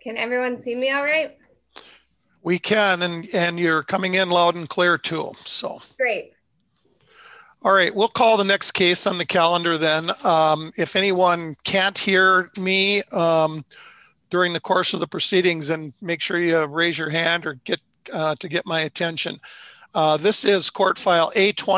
Can everyone see me all right? We can, and you're coming in loud and clear too. So, Great. all right, we'll call the next case on the calendar then. If anyone can't hear me during the course of the proceedings, then make sure you raise your hand or get to get my attention. This is court file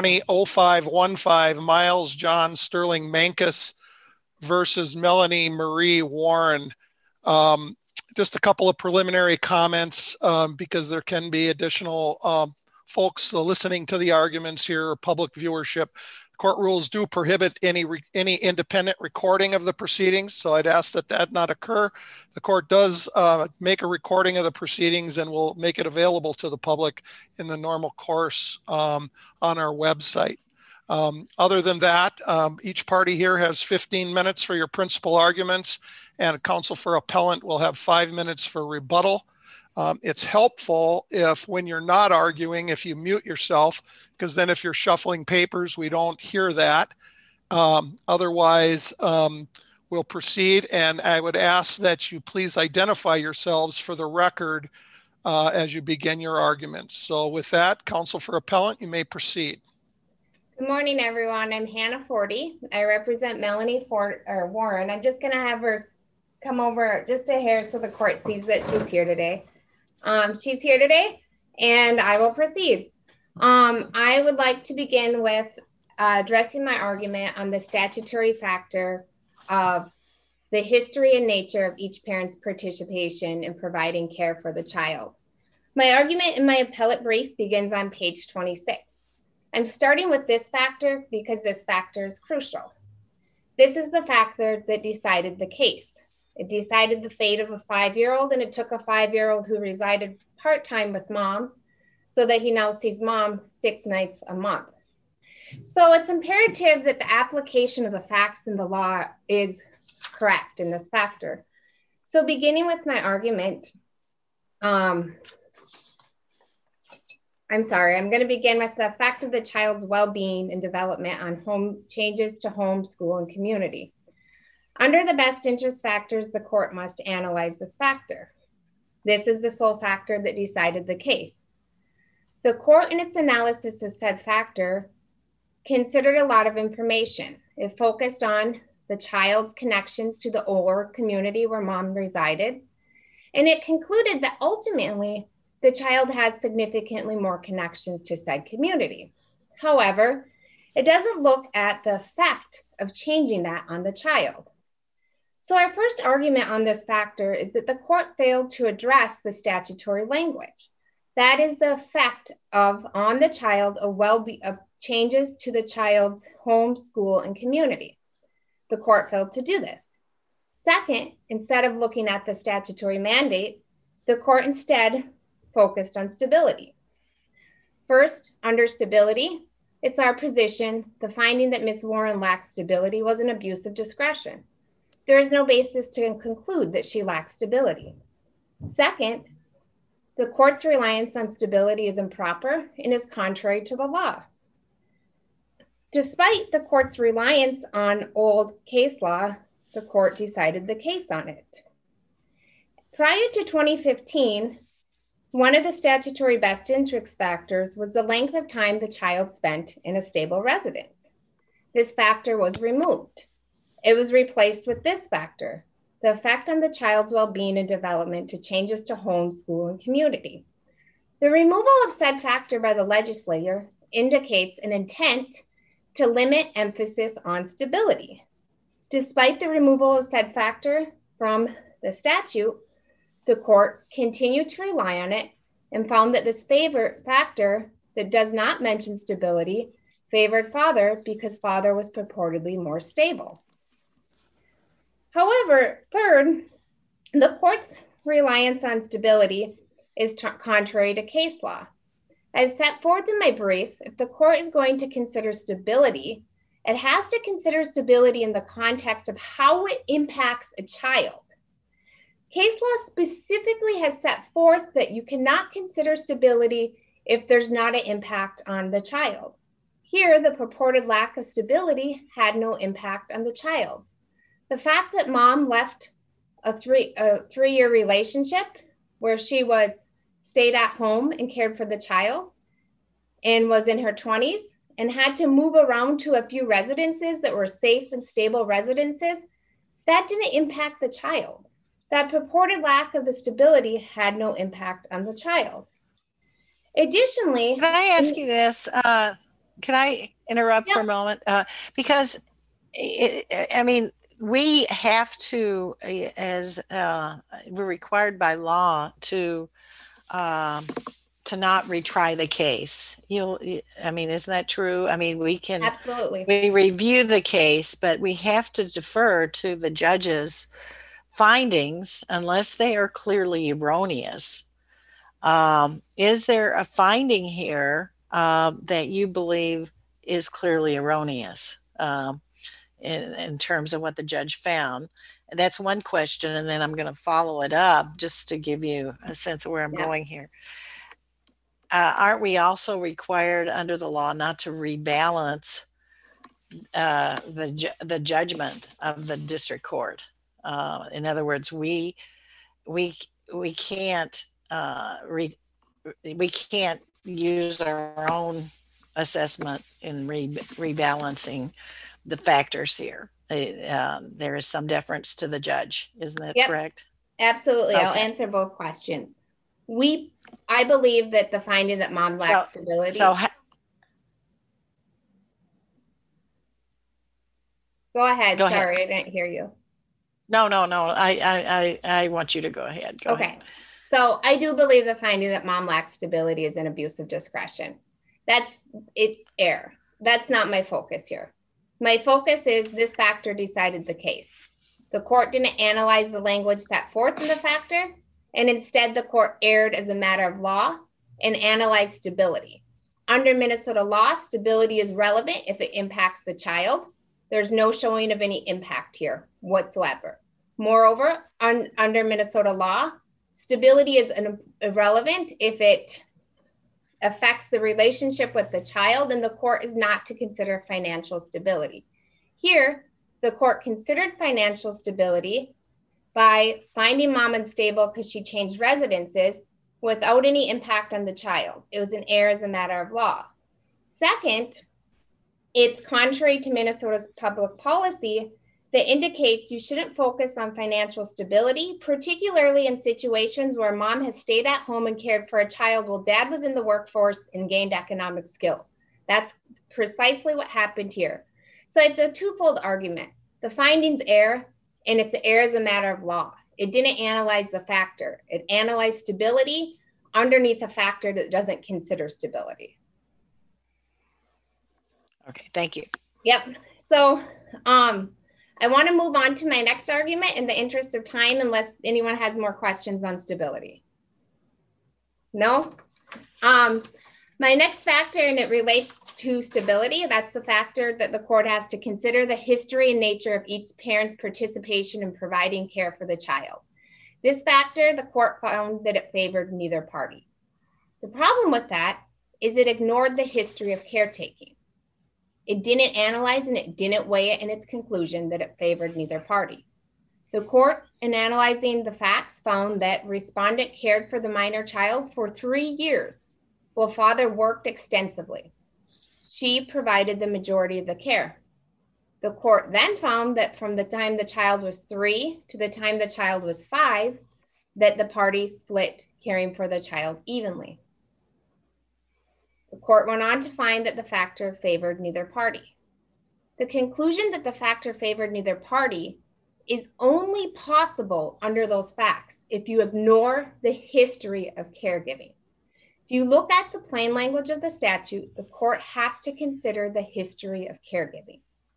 A20-0515, Miles John Sterling Mankus versus Melanie Marie Warren. Just a couple of preliminary comments because there can be additional folks listening to the arguments here or public viewership. Court rules do prohibit any independent recording of the proceedings, so I'd ask that that not occur. The court does make a recording of the proceedings and will make it available to the public in the normal course on our website. Other than that, each party here has 15 minutes for your principal arguments, and counsel for appellant will have 5 minutes for rebuttal. It's helpful if when you're not arguing, if you mute yourself, because then if you're shuffling papers, we don't hear that. Otherwise, we'll proceed, and I would ask that you please identify yourselves for the record as you begin your arguments. So with that, counsel for appellant, you may proceed. Good morning, everyone. I'm Hannah Forty. I represent Melanie Warren. I'm just going to have her come over just a hair so the court sees that she's here today. She's here today, and I will proceed. I would like to begin with addressing my argument on the statutory factor of the history and nature of each parent's participation in providing care for the child. My argument in my appellate brief begins on page 26. I'm starting with this factor because this factor is crucial. This is the factor that decided the case. It decided the fate of a 5-year-old, and it took a 5-year-old who resided part-time with mom so that he now sees mom 6 nights a month. So it's imperative that the application of the facts in the law is correct in this factor. So beginning with my argument, I'm going to begin with the fact of the child's well-being and development on home changes to home, school, and community. Under the best interest factors, the court must analyze this factor. This is the sole factor that decided the case. The court in its analysis of said factor considered a lot of information. It focused on the child's connections to the older community where mom resided, and it concluded that ultimately the child has significantly more connections to said community. However, it doesn't look at the effect of changing that on the child. So our first argument on this factor is that the court failed to address the statutory language. That is the effect on the child of changes to the child's home, school, and community. The court failed to do this. Second, instead of looking at the statutory mandate, the court instead focused on stability. First, under stability, it's our position the finding that Ms. Warren lacked stability was an abuse of discretion. There is no basis to conclude that she lacks stability. Second, the court's reliance on stability is improper and is contrary to the law. Despite the court's reliance on old case law, the court decided the case on it. Prior to 2015, one of the statutory best interest factors was the length of time the child spent in a stable residence. This factor was removed. It was replaced with this factor, the effect on the child's well-being and development to changes to home, school, and community. The removal of said factor by the legislature indicates an intent to limit emphasis on stability. Despite the removal of said factor from the statute, the court continued to rely on it and found that this factor that does not mention stability favored father because father was purportedly more stable. However, third, the court's reliance on stability is contrary to case law. As set forth in my brief, if the court is going to consider stability, it has to consider stability in the context of how it impacts a child. Case law specifically has set forth that you cannot consider stability if there's not an impact on the child. Here, the purported lack of stability had no impact on the child. The fact that mom left a three-year relationship where she was stayed at home and cared for the child and was in her 20s and had to move around to a few residences that were safe and stable residences, that didn't impact the child. That purported lack of the stability had no impact on the child. Additionally, can I ask you this? Can I interrupt for a moment? Because we have to, as we're required by law to not retry the case. Isn't that true? Absolutely. We review the case, but we have to defer to the judge's findings unless they are clearly erroneous. Is there a finding here that you believe is clearly erroneous in terms of what the judge found? And that's one question, and then I'm going to follow it up just to give you a sense of where I'm going here. Aren't we also required under the law not to rebalance the judgment of the district court? In other words, we can't use our own assessment in rebalancing the factors here. There is some deference to the judge. Isn't that correct? Absolutely. Okay. I'll answer both questions. I believe that the finding that mom lacks stability. Go ahead. Sorry, I didn't hear you. No. I want you to go ahead. Go ahead. So I do believe the finding that mom lacks stability is an abuse of discretion. It's error. That's not my focus here. My focus is this factor decided the case. The court didn't analyze the language set forth in the factor, and instead the court erred as a matter of law and analyzed stability. Under Minnesota law, stability is relevant if it impacts the child. There's no showing of any impact here whatsoever. Moreover, under Minnesota law, stability is irrelevant if it affects the relationship with the child, and the court is not to consider financial stability. Here, the court considered financial stability by finding mom unstable because she changed residences without any impact on the child. It was an error as a matter of law. Second, it's contrary to Minnesota's public policy that indicates you shouldn't focus on financial stability, particularly in situations where mom has stayed at home and cared for a child while dad was in the workforce and gained economic skills. That's precisely what happened here. So it's a twofold argument. The findings err, and it's an error as a matter of law. It didn't analyze the factor. It analyzed stability underneath a factor that doesn't consider stability. Okay, thank you. Yep. So I want to move on to my next argument in the interest of time, unless anyone has more questions on stability. No? My next factor, and it relates to stability, that's the factor that the court has to consider the history and nature of each parent's participation in providing care for the child. This factor, the court found that it favored neither party. The problem with that is it ignored the history of caretaking. It didn't analyze and it didn't weigh it in its conclusion that it favored neither party. The court, in analyzing the facts, found that respondent cared for the minor child for 3 years while father worked extensively. She provided the majority of the care. The court then found that from the time the child was 3 to the time the child was 5, that the parties split caring for the child evenly. The court went on to find that the factor favored neither party. The conclusion that the factor favored neither party is only possible under those facts if you ignore the history of caregiving. If you look at the plain language of the statute, the court has to consider the history of caregiving.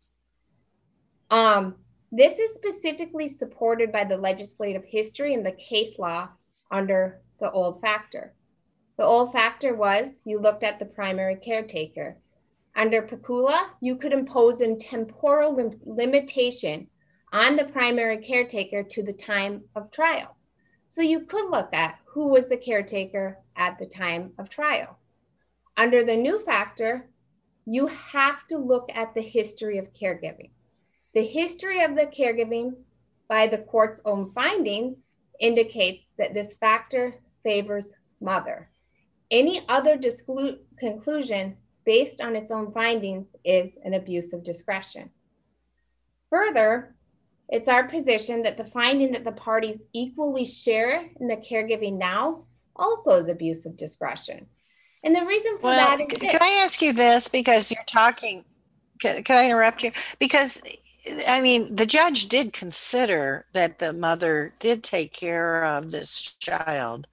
This is specifically supported by the legislative history and the case law under the old factor. The old factor was you looked at the primary caretaker. Under PECULA, you could impose a temporal limitation on the primary caretaker to the time of trial. So you could look at who was the caretaker at the time of trial. Under the new factor, you have to look at the history of caregiving. The history of the caregiving by the court's own findings indicates that this factor favors mother. Any other conclusion based on its own findings is an abuse of discretion. Further, it's our position that the finding that the parties equally share in the caregiving now also is abuse of discretion. And the reason for that is can I ask you this, because you're talking, can I interrupt you? Because I mean, the judge did consider that the mother did take care of this child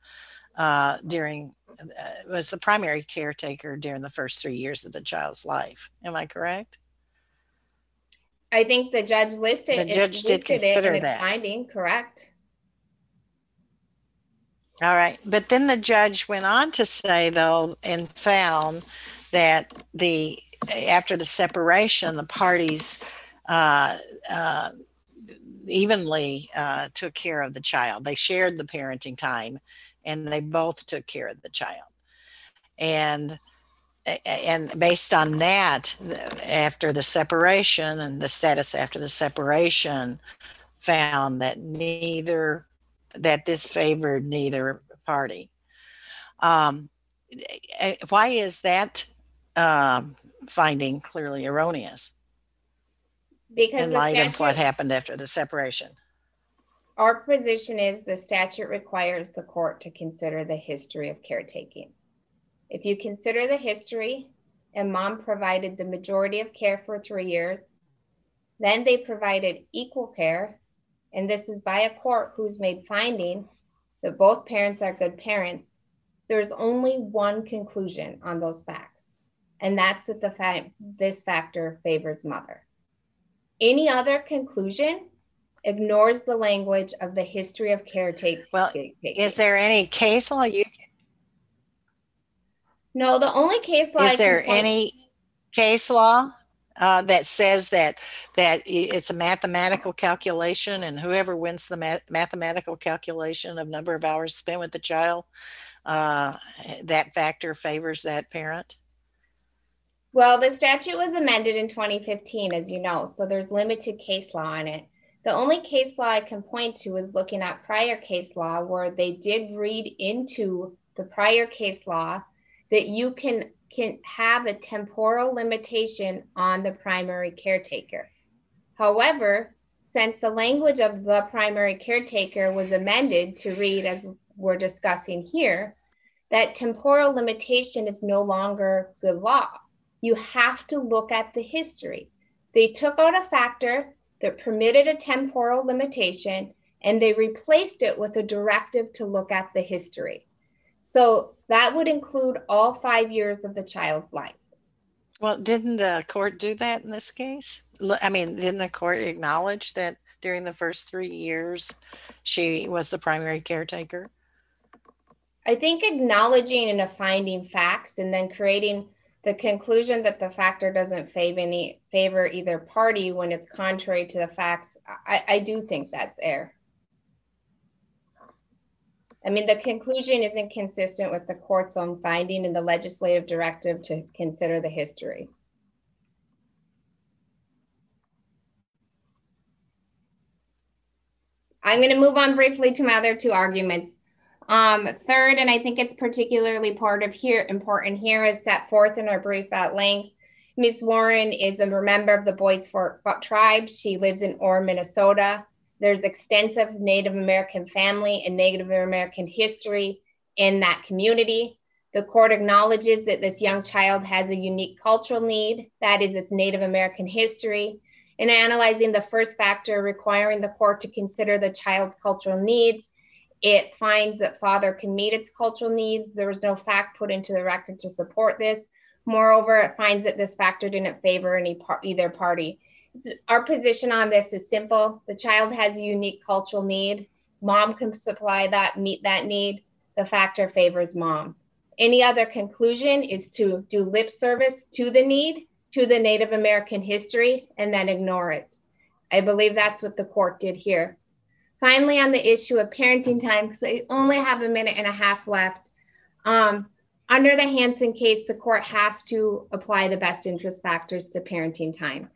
was the primary caretaker during the first 3 years of the child's life. Am I correct? I think the judge did consider that finding, correct? All right. But then the judge went on to say, though, and found that after the separation, the parties evenly took care of the child. They shared the parenting time, and they both took care of the child. And based on that, after the separation and the status after the separation, found that this favored neither party. Why is that finding clearly erroneous? Because in light of what happened after the separation. Our position is the statute requires the court to consider the history of caretaking. If you consider the history, and mom provided the majority of care for 3 years, then they provided equal care, and this is by a court who's made finding that both parents are good parents, there's only one conclusion on those facts, and that's that this factor favors mother. Any other conclusion ignores the language of the history of caretaking. Well, is there any case law you can? No, the only case law. Is there any case law that says that it's a mathematical calculation, and whoever wins the mathematical calculation of number of hours spent with the child, that factor favors that parent? Well, the statute was amended in 2015, as you know, so there's limited case law on it. The only case law I can point to is looking at prior case law, where they did read into the prior case law that you can have a temporal limitation on the primary caretaker. However, since the language of the primary caretaker was amended to read, as we're discussing here, that temporal limitation is no longer good law. You have to look at the history. They took out a factor that permitted a temporal limitation, and they replaced it with a directive to look at the history. So that would include all 5 years of the child's life. Well, didn't the court do that in this case? I mean, didn't the court acknowledge that during the first 3 years, she was the primary caretaker? I think acknowledging and finding facts and then creating the conclusion that the factor doesn't favor either party when it's contrary to the facts, I do think that's error. I mean, the conclusion isn't consistent with the court's own finding and the legislative directive to consider the history. I'm going to move on briefly to my other two arguments. Third, and I think it's particularly important here, is set forth in our brief at length. Ms. Warren is a member of the Bois Forte tribe. She lives in Orr, Minnesota. There's extensive Native American family and Native American history in that community. The court acknowledges that this young child has a unique cultural need, that is its Native American history. In analyzing the first factor requiring the court to consider the child's cultural needs, it finds that father can meet its cultural needs. There was no fact put into the record to support this. Moreover, it finds that this factor didn't favor either party. Our position on this is simple. The child has a unique cultural need. Mom can supply that, meet that need. The factor favors mom. Any other conclusion is to do lip service to the need, to the Native American history, and then ignore it. I believe that's what the court did here. Finally, on the issue of parenting time, because I only have a minute and a half left, under the Hansen case, the court has to apply the best interest factors to parenting time.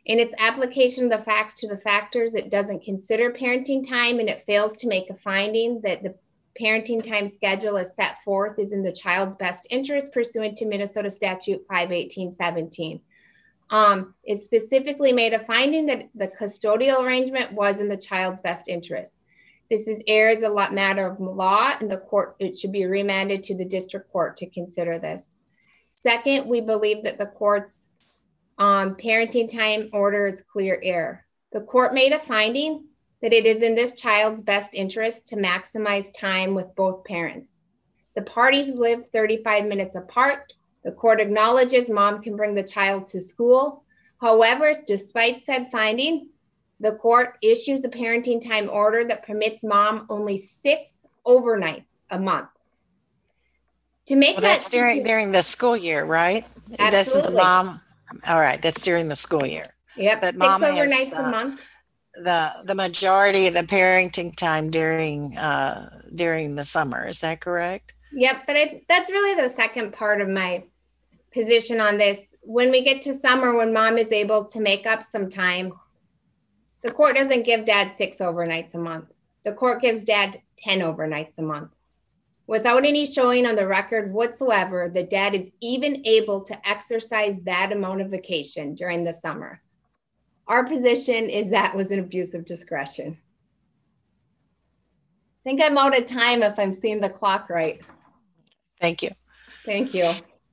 In its application of the facts to the factors, it doesn't consider parenting time, and it fails to make a finding that the parenting time schedule as set forth is in the child's best interest pursuant to Minnesota Statute 51817. It specifically made a finding that the custodial arrangement was in the child's best interest. This is error as a matter of law, and it should be remanded to the district court to consider this. Second, we believe that the court's parenting time order is clear error. The court made a finding that it is in this child's best interest to maximize time with both parents. The parties live 35 minutes apart. The court acknowledges mom can bring the child to school. However, despite said finding, the court issues a parenting time order that permits mom only 6 overnights a month. To make that's during the school year, right? Absolutely. Doesn't the mom? All right, that's during the school year. Yep, but 6 mom overnights has, a month. The majority of the parenting time during the summer. Is that correct? Yep, but that's really the second part of my position on this. When we get to summer, when mom is able to make up some time, the court doesn't give dad 6 overnights a month. The court gives dad 10 overnights a month. Without any showing on the record whatsoever that dad is even able to exercise that amount of vacation during the summer. Our position is that was an abuse of discretion. I think I'm out of time if I'm seeing the clock right. Thank you. Thank you.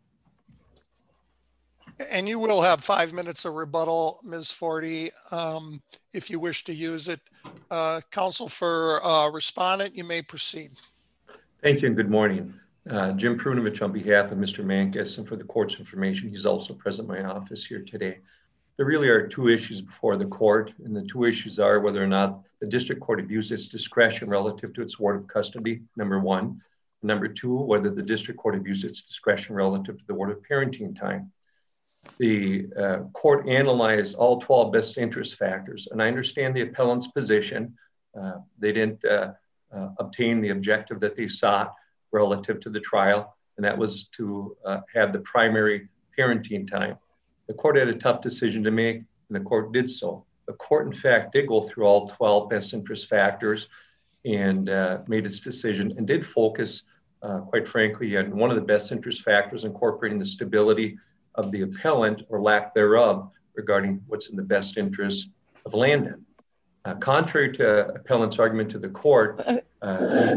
And you will have 5 minutes of rebuttal, Ms. Forty, if you wish to use it. Counsel for respondent, you may proceed. Thank you and good morning. Jim Prunovich on behalf of Mr. Mankus, and for the court's information, he's also present in my office here today. There really are 2 issues before the court, and the 2 issues are whether or not the district court abused its discretion relative to its award of custody, number 1. Number 2, whether the district court abused its discretion relative to the award of parenting time. The court analyzed all 12 best interest factors, and I understand the appellant's position. They didn't obtain the objective that they sought relative to the trial, and that was to have the primary parenting time. The court had a tough decision to make, and the court did so. The court, in fact, did go through all 12 best interest factors and made its decision and did focus, quite frankly, on one of the best interest factors, incorporating the stability of the appellant or lack thereof regarding what's in the best interest of Landon. Contrary to appellant's argument to the court, the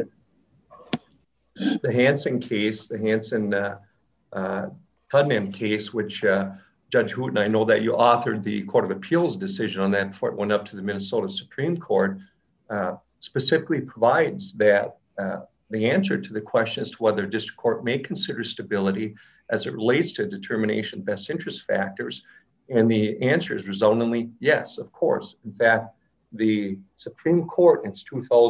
Hansen case, the Hansen-Tudman case, which Judge Hooten, I know that you authored the Court of Appeals decision on that before it went up to the Minnesota Supreme Court, specifically provides that the answer to the question as to whether a district court may consider stability as it relates to determination of best interest factors, and the answer is resoundingly yes, of course. In fact, the Supreme Court in its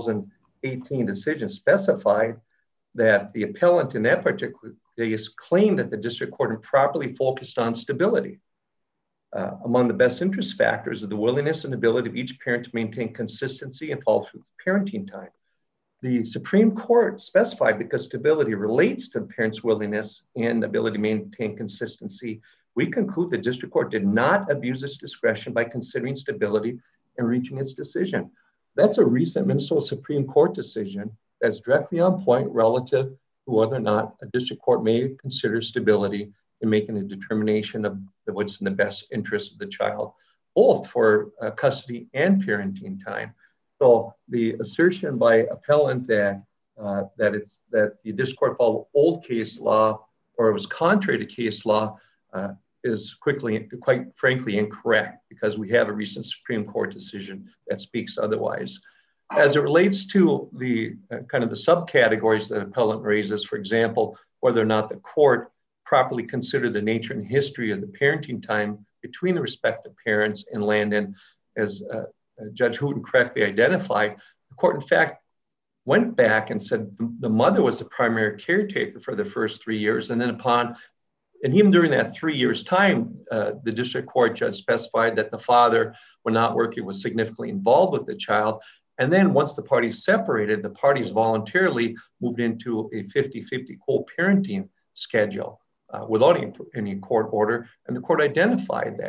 2018 decision specified that the appellant in that particular case claimed that the district court improperly focused on stability. Among the best interest factors are the willingness and ability of each parent to maintain consistency and follow through with parenting time. The Supreme Court specified because stability relates to the parent's willingness and ability to maintain consistency, we conclude the district court did not abuse its discretion by considering stability and reaching its decision. That's a recent Minnesota Supreme Court decision that's directly on point relative to whether or not a district court may consider stability in making a determination of what's in the best interest of the child, both for custody and parenting time. So the assertion by appellant that the district court followed old case law or it was contrary to case law is quite frankly incorrect, because we have a recent Supreme Court decision that speaks otherwise. As it relates to the kind of the subcategories that appellant raises, for example, whether or not the court properly considered the nature and history of the parenting time between the respective parents in Landon, as Judge Hooten correctly identified, the court in fact went back and said the mother was the primary caretaker for the first 3 years, and then and even during that 3 years time, the district court judge specified that the father, when not working, was significantly involved with the child. And then once the parties separated, the parties voluntarily moved into a 50-50 co-parenting schedule without any court order. And the court identified that.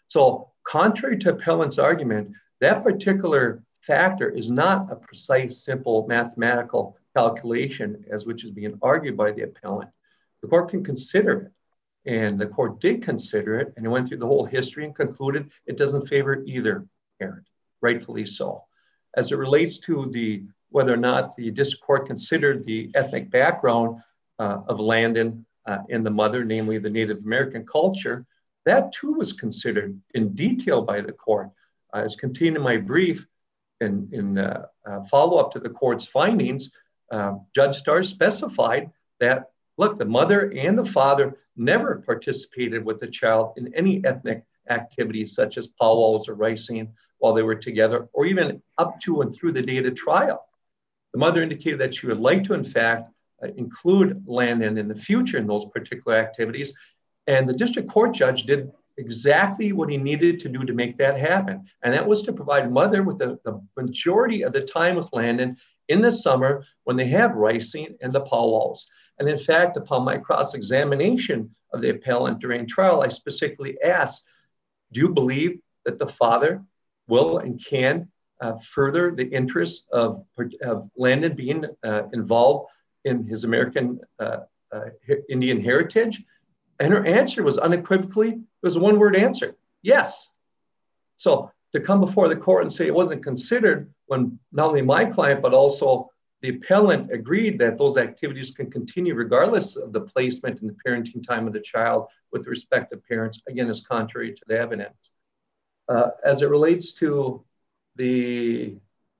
So contrary to appellant's argument, that particular factor is not a precise, simple mathematical calculation as which is being argued by the appellant. The court can consider it, and the court did consider it, and it went through the whole history and concluded it doesn't favor either parent, rightfully so. As it relates to whether or not the district court considered the ethnic background of Landon and the mother, namely the Native American culture, that too was considered in detail by the court. As contained in my brief, in follow-up to the court's findings, Judge Starr specified that, look, the mother and the father never participated with the child in any ethnic activities such as powwows or ricing while they were together, or even up to and through the date of trial. The mother indicated that she would like to, in fact, include Landon in the future in those particular activities, and the district court judge did exactly what he needed to do to make that happen, and that was to provide mother with the majority of the time with Landon in the summer when they have ricing and the powwows. And in fact, upon my cross-examination of the appellant during trial, I specifically asked, do you believe that the father will and can further the interests of Landon being involved in his American Indian heritage? And her answer was unequivocally, it was a one-word answer, yes. So to come before the court and say it wasn't considered when not only my client, but also the appellant agreed that those activities can continue regardless of the placement and the parenting time of the child with respect to parents, again, is contrary to the evidence. As it relates to the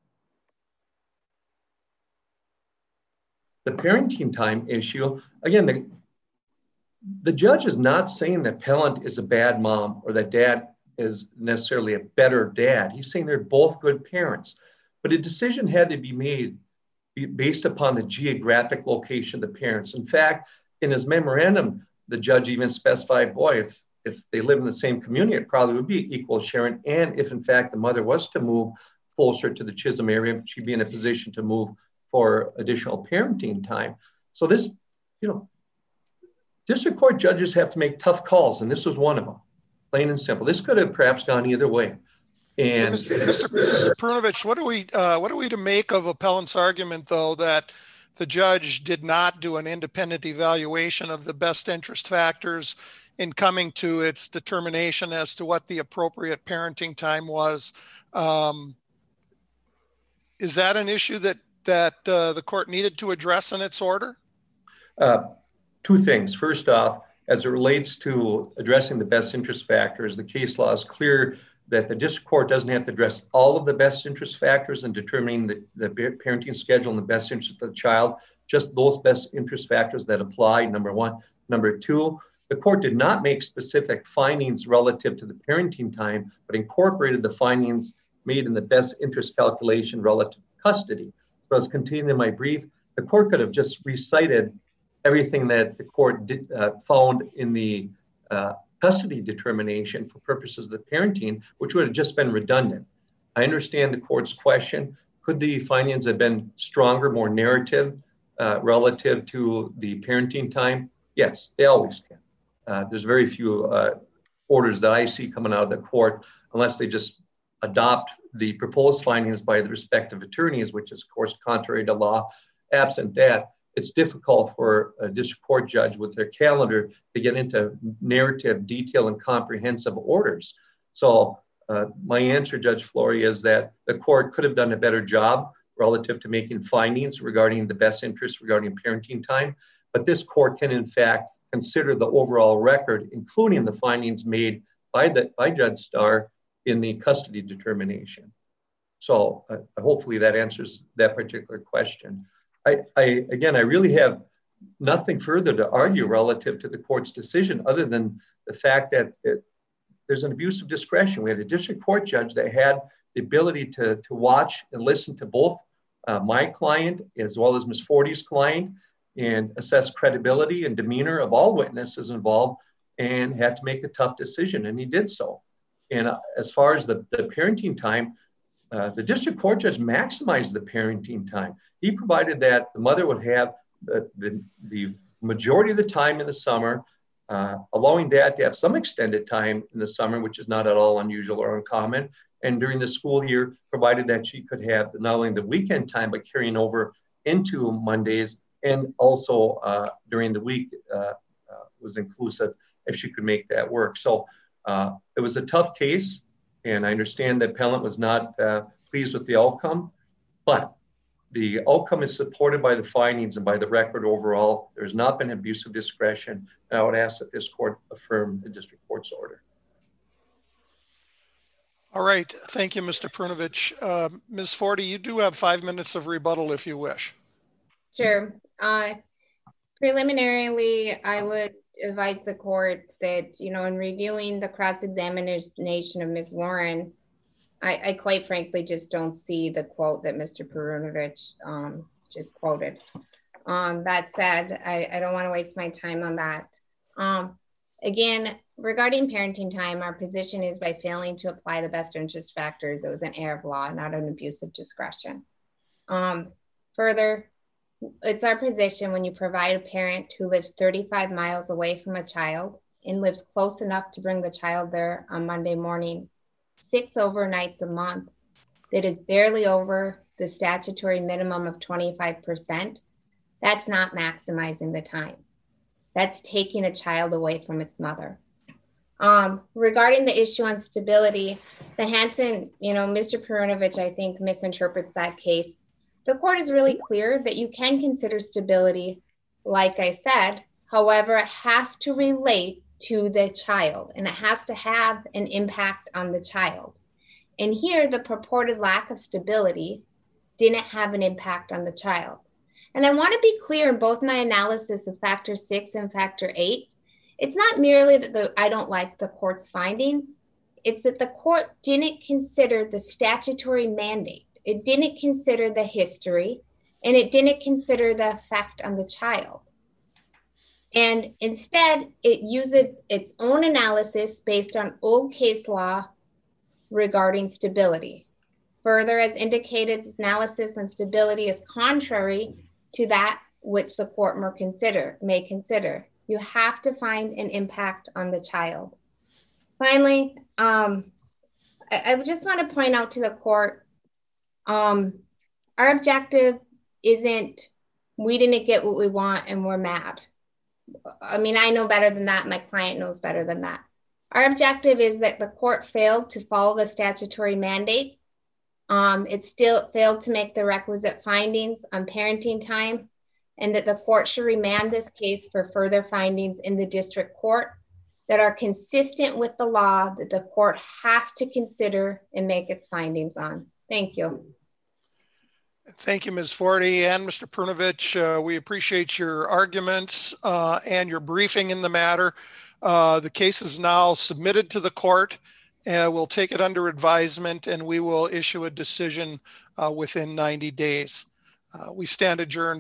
parenting time issue, again, the judge is not saying that appellant is a bad mom or that dad is necessarily a better dad. He's saying they're both good parents. But a decision had to be made based upon the geographic location of the parents. In fact, in his memorandum, the judge even specified, boy, if they live in the same community, it probably would be equal sharing. And if in fact the mother was to move closer to the Chisholm area, she'd be in a position to move for additional parenting time. So this, district court judges have to make tough calls, and this was one of them, plain and simple. This could have perhaps gone either way. And so Mr. Perunovich, what are we to make of appellant's argument, though, that the judge did not do an independent evaluation of the best interest factors in coming to its determination as to what the appropriate parenting time was? Is that an issue that the court needed to address in its order? Two things. First off, as it relates to addressing the best interest factors, the case law is clear that the district court doesn't have to address all of the best interest factors in determining the parenting schedule and the best interest of the child, just those best interest factors that apply, number one. Number two, the court did not make specific findings relative to the parenting time, but incorporated the findings made in the best interest calculation relative to custody. So as contained in my brief, the court could have just recited everything that the court found in the custody determination for purposes of the parenting, which would have just been redundant. I understand the court's question. Could the findings have been stronger, more narrative relative to the parenting time? Yes, they always can. There's very few orders that I see coming out of the court, unless they just adopt the proposed findings by the respective attorneys, which is, of course, contrary to law. Absent that, it's difficult for a district court judge with their calendar to get into narrative, detail, and comprehensive orders. So my answer, Judge Flory, is that the court could have done a better job relative to making findings regarding the best interest regarding parenting time. But this court can, in fact, consider the overall record, including the findings made by Judge Starr in the custody determination. So hopefully that answers that particular question. I really have nothing further to argue relative to the court's decision other than the fact that there's an abuse of discretion. We had a district court judge that had the ability to watch and listen to both my client as well as Ms. Forty's client and assess credibility and demeanor of all witnesses involved and had to make a tough decision, and he did so. And as far as the parenting time, the district court judge maximized the parenting time. He provided that the mother would have the majority of the time in the summer allowing Dad to have some extended time in the summer, which is not at all unusual or uncommon. And during the school year, provided that she could have not only the weekend time, but carrying over into Mondays, and also during the week was inclusive if she could make that work. So it was a tough case, and I understand that appellant was not pleased with the outcome, but the outcome is supported by the findings and by the record overall. There has not been abuse of discretion, and I would ask that this court affirm the district court's order. All right. Thank you, Mr. Prunovich. Ms. Forty, you do have 5 minutes of rebuttal if you wish. Sure. Preliminarily, I would advise the court that, in reviewing the cross-examination of Ms. Warren, I quite frankly just don't see the quote that Mr. Prunovich just quoted. That said, I don't want to waste my time on that. Again, regarding parenting time, our position is by failing to apply the best interest factors, it was an error of law, not an abuse of discretion. Further, it's our position when you provide a parent who lives 35 miles away from a child and lives close enough to bring the child there on Monday mornings, 6 overnights a month, that is barely over the statutory minimum of 25%, that's not maximizing the time. That's taking a child away from its mother. Regarding the issue on stability, the Hansen, Mr. Prunovich, I think, misinterprets that case. The court is really clear that you can consider stability, like I said. However, it has to relate to the child, and it has to have an impact on the child. And here, the purported lack of stability didn't have an impact on the child. And I want to be clear in both my analysis of factor 6 and factor 8. It's not merely that I don't like the court's findings. It's that the court didn't consider the statutory mandate. It didn't consider the history, and it didn't consider the effect on the child. And instead, it used its own analysis based on old case law regarding stability. Further, as indicated, its analysis on stability is contrary to that which the court may consider. You have to find an impact on the child. Finally, I just want to point out to the court, our objective isn't we didn't get what we want and we're mad. I mean, I know better than that. My client knows better than that. Our objective is that the court failed to follow the statutory mandate. It still failed to make the requisite findings on parenting time, and that the court should remand this case for further findings in the district court that are consistent with the law that the court has to consider and make its findings on. Thank you. Thank you, Ms. Forty and Mr. Prunovich. We appreciate your arguments and your briefing in the matter. The case is now submitted to the court. We'll take it under advisement and we will issue a decision within 90 days. We stand adjourned.